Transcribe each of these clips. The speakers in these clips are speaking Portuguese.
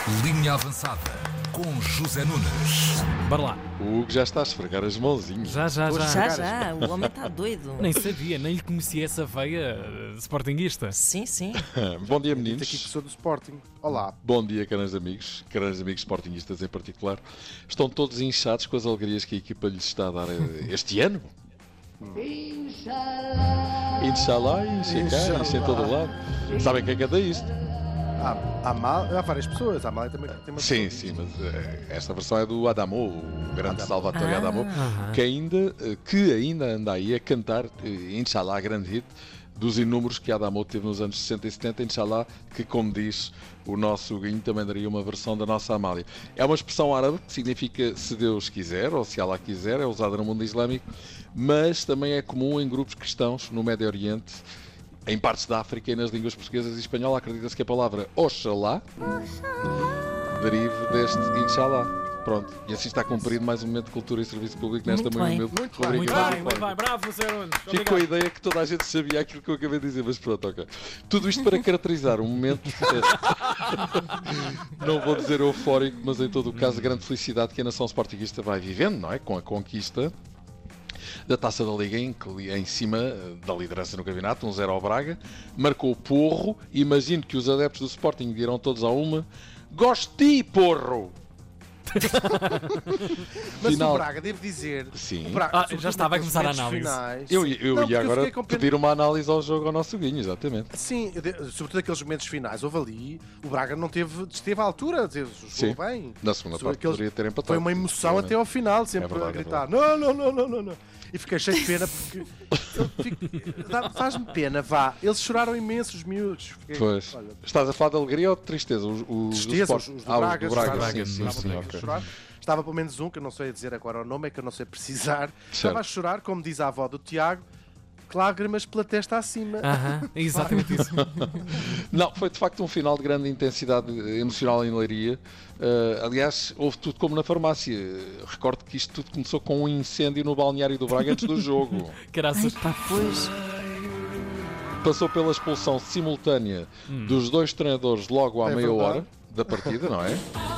Linha avançada com José Nunes. Bora lá. O Hugo já está a esfregar as mãozinhas. Já. Já, o homem está doido. Nem sabia, nem lhe conhecia essa veia sportinguista. Sim. Bom dia, Aqui meninos. que sou do Sporting. Olá. Bom dia, caros amigos sportinguistas em particular. Estão todos inchados com as alegrias que a equipa lhes está a dar este ano? Inshallah, enche em todo o lado. Sabem quem canta isto? Há várias pessoas. Há Amália também tem uma Sim, pessoa. mas esta versão é do Adamo, o grande Salvatore Adamo, Aham. que ainda anda aí a cantar Inshallah, grande hit dos inúmeros que Adamo teve nos anos 60 e 70, Inshallah, que, como diz o nosso Guinho, também daria uma versão da nossa Amália. É uma expressão árabe que significa se Deus quiser, ou se Allah quiser, é usada no mundo islâmico, mas também é comum em grupos cristãos no Médio Oriente, em partes da África e nas línguas portuguesas e espanhola. Acredita-se que a palavra Oxalá derive deste Inshallah. Pronto, e assim está cumprido mais um momento de cultura e serviço público nesta Muito manhã bem. humilde Muito rubrica bem. Muito bem. Bravo, Sr. Nunes. Fico com a ideia que toda a gente sabia aquilo que eu acabei de dizer, mas pronto, ok. Tudo isto para caracterizar um momento, não vou dizer eufórico, mas em todo o caso, grande felicidade que a nação sportinguista vai vivendo, não é? Com a conquista da Taça da Liga em cima da liderança no campeonato, 1-0 ao Braga, marcou o Porro. Imagino que os adeptos do Sporting dirão todos a uma: Gosti, Porro! Mas Final. o Braga, devo dizer. Sim. O Braga, Já sobretudo estava a naqueles começar a momentos análise. finais- Eu Não, porque ia eu agora fiquei com pena- pedir uma análise ao jogo ao nosso Guinho, exatamente. Sim, sobretudo aqueles momentos finais. Houve ali. O Braga não esteve à altura. Jogou Sim. bem. Na segunda Só parte aqueles- poderia ter empatado. Foi uma emoção até ao final, sempre É verdade, a gritar: não. E fiquei cheio de pena porque. Faz-me pena, vá. Eles choraram imenso, os miúdos. Fiquei, Pois. olha, Estás a falar de alegria ou de tristeza? Os tristeza, do os Sport? do Ah, Braga. os do Braga, choraram, sim, estavam ok. a chorar. Estava pelo menos um, que eu não sei dizer agora o nome, é que eu não sei precisar. Estava a chorar, como diz a avó do Tiago, lágrimas pela testa acima. Aham, é exatamente isso. Não, foi de facto um final de grande intensidade emocional em Leiria. Aliás, houve tudo como na farmácia. Recordo que isto tudo começou com um incêndio no balneário do Braga antes do jogo. Caraças. Pois. Passou pela expulsão simultânea dos dois treinadores logo à É meia verdade. hora da partida, não é?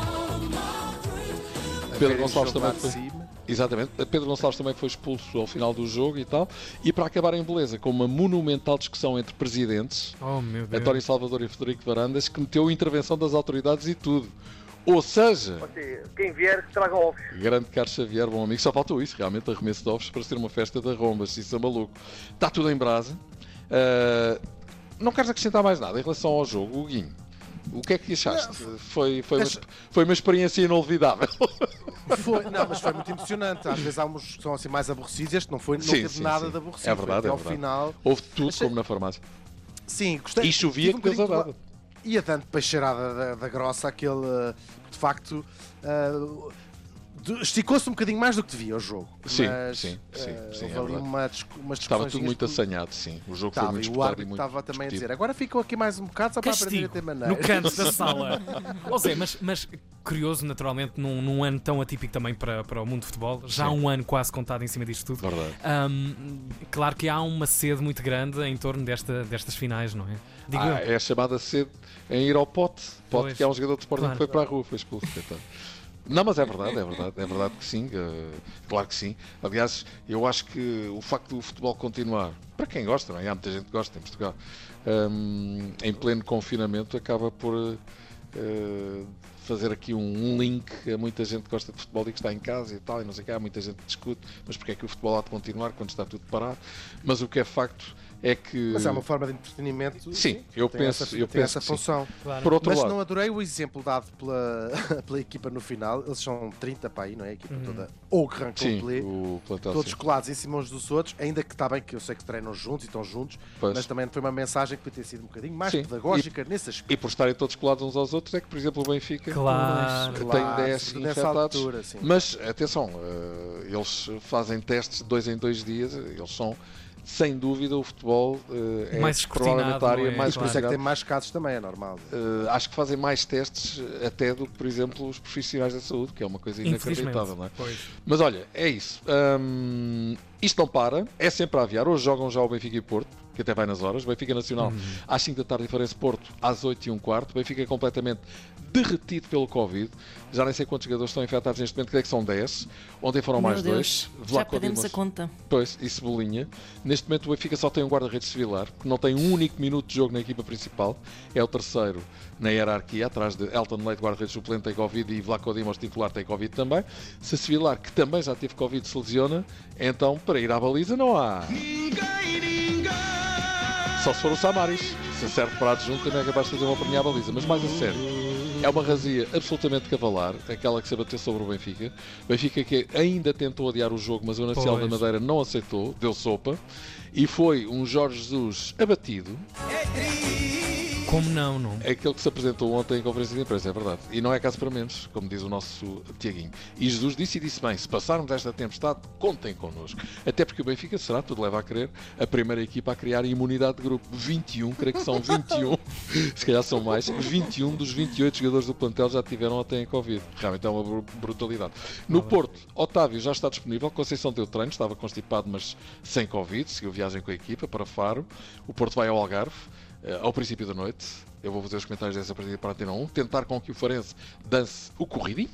A Pedro verem o Gonçalves jogo lá também de foi. cima. Exatamente. Pedro Gonçalves também foi expulso ao final do jogo e tal. E para acabar em beleza, com uma monumental discussão entre presidentes, Oh, meu Deus. António Salvador e Frederico Varandas, que meteu a intervenção das autoridades e tudo. Ou seja, Quem vier, que traga ovos. grande Carlos Xavier, bom amigo, só faltou isso, realmente, arremesso de ovos para ser uma festa de arrombas, isso é maluco. Está tudo em brasa. Não queres acrescentar mais nada em relação ao jogo, Guinho? O que é que achaste? Foi uma experiência inolvidável. Mas foi muito emocionante. Às vezes há uns que são assim mais aborrecidos. Este não Sim, teve sim, nada sim. de aborrecido. É verdade, Foi é até ao verdade. final. Houve tudo Achei- como na farmácia. Sim, gostei. E chovia Tive que Deus a bocadinho dava. Ia tanto peixeirada da grossa, aquele, de facto, esticou-se um bocadinho mais do que devia o jogo. Sim, Mas, sim, houve é ali verdade. umas discussões. Estava tudo muito assanhado, sim. O jogo foi Estava, muito e o disputado e árbitro muito estava também a discutido. dizer: agora ficam aqui mais um bocado só para aprender a Castigo ter maneira. no canto da sala. Ó Zé, mas curioso, naturalmente, num ano tão atípico também para o mundo de futebol, já há Sim. um ano quase contado em cima disto tudo. Verdade. Claro que há uma sede muito grande em torno destas finais, não é? Digo eu. É a chamada sede em ir ao Pote. Pote, Pois. que é um jogador de Sporting Claro. que foi para a rua, foi expulso. Coitado. Não, mas é verdade que sim, claro que sim. Aliás, eu acho que o facto do futebol continuar, para quem gosta, não é? Há muita gente que gosta em Portugal, em pleno confinamento, acaba por fazer aqui um link a muita gente que gosta de futebol e que está em casa e tal, e não sei o que, há muita gente que discute, mas porque é que o futebol há de continuar quando está tudo parado? Mas o que é facto é que... Mas é uma forma de entretenimento. Sim, eu tem penso tem essa que sim. função. Claro. Por outro Mas lado, não adorei o exemplo dado pela equipa no final. Eles são 30 para aí, não é? A equipa toda ou gran sim, complet, o plantel, todos sim. colados em cima uns dos outros, ainda que está bem que eu sei que treinam juntos e estão juntos, Pois. mas também foi uma mensagem que podia ter sido um bocadinho mais Sim. pedagógica nesse aspecto. E por estarem todos colados uns aos outros, é que, por exemplo, o Benfica Claro. tem Claro, 10 sobretudo nessa infectados. altura, sim. Mas, atenção, eles fazem testes de 2 em 2 dias, eles são, sem dúvida, o futebol é Mais escrutinado, provavelmente a área não é? mais Por isso é que tem escrutinada. mais casos também, é normal. Acho que fazem mais testes até do que, por exemplo, os profissionais da saúde, que é uma coisa Infelizmente. inacreditável, não é? Pois. Mas olha, é isso. Isto não para, é sempre a aviar. Hoje jogam já o Benfica e Porto. que até vai nas horas. Benfica Nacional às 5 da tarde e Farense Porto às 8h15. Benfica completamente derretido pelo Covid. Já nem sei quantos jogadores estão infectados neste momento, creio que são 10. Ontem foram mais Meu 2. Deus, já perdemos a conta. Pois, e Cebolinha. Neste momento o Benfica só tem um guarda-redes Sevilar, que não tem um único minuto de jogo na equipa principal. É o terceiro na hierarquia, atrás de Elton Leite, guarda-redes suplente, tem Covid, e Vlaco Dimos, titular, tem Covid também. Se Sevilar, que também já teve Covid, se lesiona, então para ir à baliza não há. Só se for o Samaris. Se serve para adjunto, também é capaz de fazer uma perninha à baliza. Mas mais a sério, é uma razia absolutamente cavalar, aquela que se abateu sobre o Benfica. Benfica que ainda tentou adiar o jogo, mas o Nacional da Madeira não aceitou, deu sopa. E foi um Jorge Jesus abatido. Como não? É aquele que se apresentou ontem em conferência de imprensa, é verdade. E não é caso para menos, como diz o nosso Tiaguinho. E Jesus disse bem, se passarmos esta tempestade, contem connosco. Até porque o Benfica será, tudo leva a crer, a primeira equipa a criar imunidade de grupo. 21, creio que são 21, se calhar são mais, 21 dos 28 jogadores do plantel já tiveram ou têm Covid. Realmente é uma brutalidade. No Porto, Otávio já está disponível, Conceição deu treino, estava constipado, mas sem Covid, seguiu viagem com a equipa para Faro. O Porto vai ao Algarve. Ao princípio da noite, eu vou fazer os comentários dessa partida para a Antena 1, tentar com que o Farense dance o corridinho.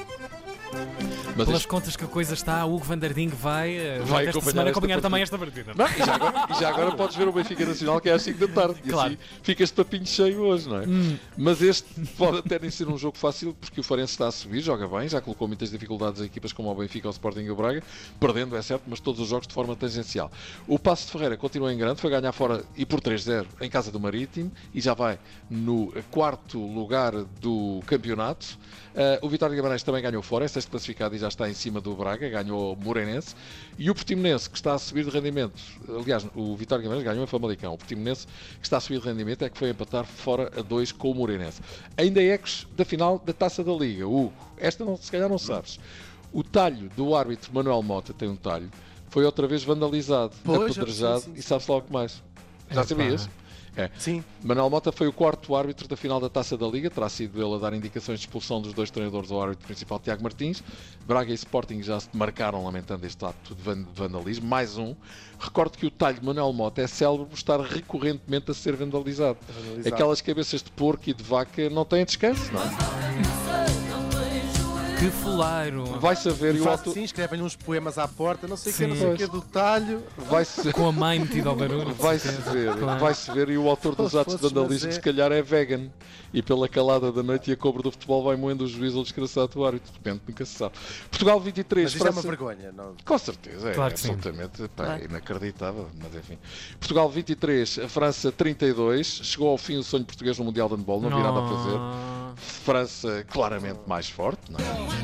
Mas pelas contas que a coisa está, o Hugo van der Ding vai esta semana acompanhar também esta partida. Não, e já agora podes ver o Benfica Nacional, que é às 5 da tarde. E claro. Assim fica este papinho cheio hoje, não é? Mas este pode até nem ser um jogo fácil, porque o Farense está a subir, joga bem, já colocou muitas dificuldades a equipas como o Benfica, o Sporting e o Braga, perdendo, é certo, mas todos os jogos de forma tangencial. O Paço de Ferreira continua em grande, foi ganhar fora e por 3-0 em casa do Marítimo, e já vai no 4º lugar do campeonato. O Vitória de Guimarães também ganhou fora, é sexto classificado e já está em cima do Braga, ganhou o Moreirense. E o Portimonense, que está a subir de rendimento, aliás, o Vitória de Guimarães ganhou em Famalicão. O Portimonense, que está a subir de rendimento, é que foi empatar fora a 2 com o Moreirense. Ainda ecos da final da Taça da Liga. Hugo, esta não, se calhar não sabes. O talho do árbitro Manuel Mota, tem um talho, foi outra vez vandalizado, apedrejado, e sabe-se lá o que mais. Já sabias? É. Sim. Manuel Mota foi o 4º árbitro da final da Taça da Liga, terá sido ele a dar indicações de expulsão dos 2 treinadores ao árbitro principal, Tiago Martins. Braga e Sporting já se marcaram lamentando este ato de vandalismo. Mais um. Recordo que o talho de Manuel Mota é célebre por estar recorrentemente a ser vandalizado. Aquelas cabeças de porco e de vaca não têm descanso, não é? Que fuleiro! Vai saber, e o autor... Sim, escrevem uns poemas à porta, não sei o que, Sim. não sei o que, do talho. Com a mãe metida ao barulho. Vai-se ver, e o autor dos atos de vandalismo se calhar é vegan. E pela calada da noite e a cobra do futebol vai moendo o juízo ao desgraçado do árbitro. De repente nunca se sabe. Portugal 23. Mas isto França... é uma vergonha, não? Com certeza, é claro que absolutamente inacreditável. Mas enfim. Portugal 23, a França 32. Chegou ao fim o sonho português no Mundial de Handball, não havia nada a fazer. França claramente mais forte, não é?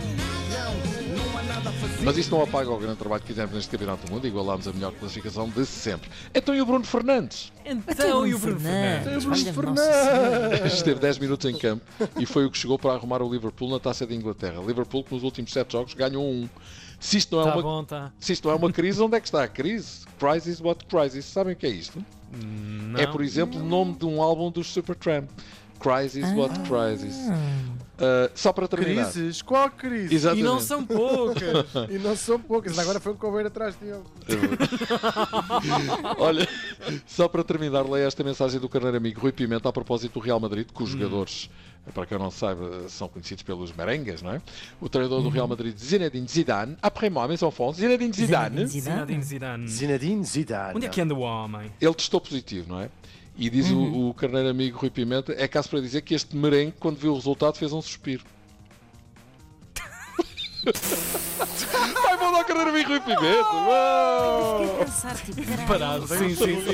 Mas isso não apaga o grande trabalho que fizemos neste Campeonato do Mundo, igualámos a melhor classificação de sempre. Então e o Bruno Fernandes? Então e o Bruno Fernandes? Esteve 10 minutos em campo e foi o que chegou para arrumar o Liverpool na Taça de Inglaterra. Liverpool que nos últimos 7 jogos ganhou 1. Se isto não é, se isto não é uma crise, onde é que está a crise? Crisis, what crisis? Sabem o que é isto? Não. É, por exemplo, o nome de um álbum dos Supertramp. Crisis, what crisis? Só para terminar. Crises? Qual crise? Exatamente. E não são poucas. E não são poucas. Agora foi um coveiro atrás dele. Olha, só para terminar, leio esta mensagem do carneiro amigo Rui Pimenta a propósito do Real Madrid, cujos jogadores, para quem não saiba, são conhecidos pelos merengues, não é? O treinador do Real Madrid, Zinedine Zidane, après moi, mes enfants, Zinedine Zidane. Zinedine Zidane. Onde é que anda o homem? Ele testou positivo, não é? E diz o carneiro amigo Rui Pimenta, é caso para dizer que este merengue, quando viu o resultado, fez um suspiro. Vai mandar o carneiro amigo Rui Pimenta! Fiquei a pensar, tipo, Parado, sim.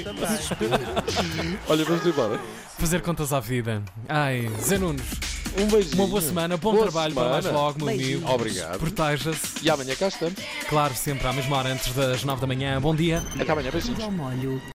Olha, vamos embora. Fazer contas à vida. Ai, Zé Nunes, Um beijinho. uma boa semana, bom Boa trabalho semana. para mais logo, meu Beijinho. amigo. Obrigado. Proteja-se. E amanhã cá estamos. Claro, sempre à mesma hora, antes das 9 da manhã. Bom dia. Até amanhã, beijinhos. tudo ao molho.